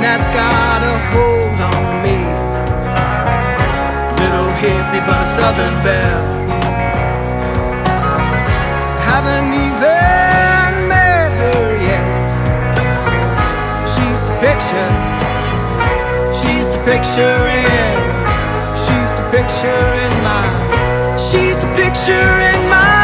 that's got a hold on me. Little hippie but a southern belle. Haven't even met her yet. She's the picture. She's the picture in. She's the picture in my. She's the picture in my.